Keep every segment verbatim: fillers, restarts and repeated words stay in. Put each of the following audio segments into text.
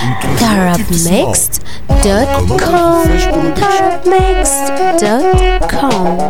طرب ميكس دوت كوم طرب ميكس دوت كوم.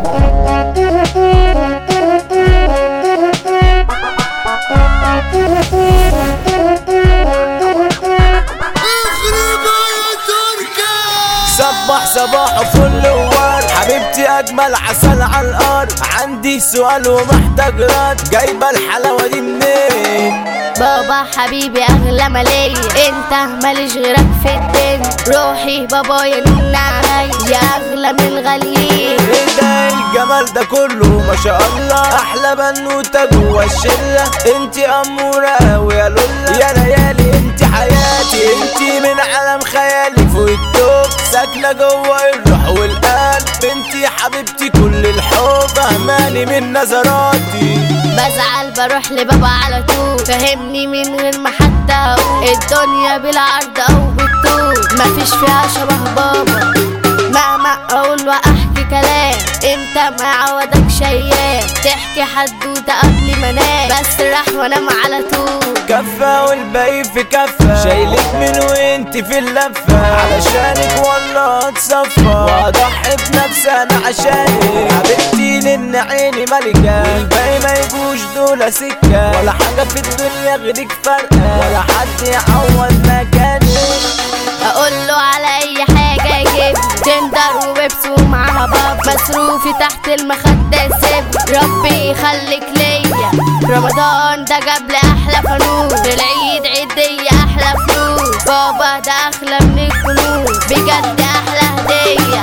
صبح صباح وفل وورد، حبيبتي اجمل عسل على الارض. عندي سؤال ومحتاج رد، جايبه الحلاوه دي منين؟ بابا حبيبي اغلى مالية، انت ماليش غيرك في الدنيا. روحي بابايا نن عليا يا اغلى من الغاليين. ايه ده الجمال ده كله ما شاء الله، احلى بنوته جوا الشله. انتي اموره قوي يا لولا، يا ليالي انتي حياتي، انتي من عالم خيالي فوق التوب، ساكنه جوا الروح والقلب. انتي حبيبتي كل الحب، فهماني من نظراتي. بزعل بروح لبابا على طول، فهمني من غير ما حتى اقول. الدنيا بالعرض او بالطول، مفيش فيها شبه بابا. مهما اقول واحكي كلام، انت ما عودك شيان. تحكي حدوته قبل ما انام، بس راح وانام على طول. كفة والباقي في كفة، شايلك من وانت في اللفة. علشانك والله اتصفى، واضحي بنفسي انا عشانك. حبيبتي لان عيني ملكة، الباقي ما يجوش دول سكة. ولا حاجة في الدنيا غيرك فارقة، ولا حد يعوض مكانك. اقول له على اي حاجة يجيب تندر وبيبسي ومعاها باب. مصروفي تحت المخدة سيب، ربي يخليك ليا. رمضان ده جاب لي احلى فانوس، العيد عيدية احلى فلوس. بابا ده اغلى من الكنوز، بجد احلى هدية.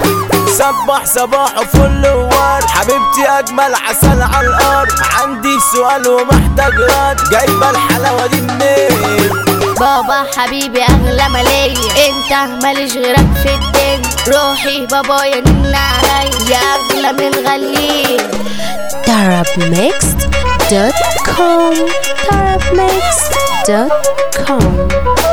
صبح صباح وفل وورد، حبيبتي اجمل عسل على الارض. عندي سؤال ومحتاج رد، جايبه الحلاوه دي منين؟ بابا حبيبي اغلى مالية، انت ماليش غيرك في الدنيا. روحي بابايا نن عليا يا اغلى من الغاليين. طرب ميكس دوت كوم طرب ميكس دوت كوم.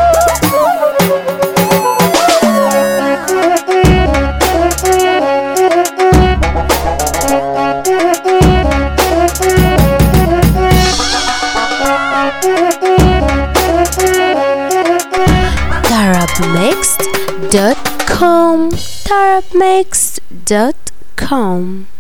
طرب ميكس دوت كوم طرب ميكس دوت كوم.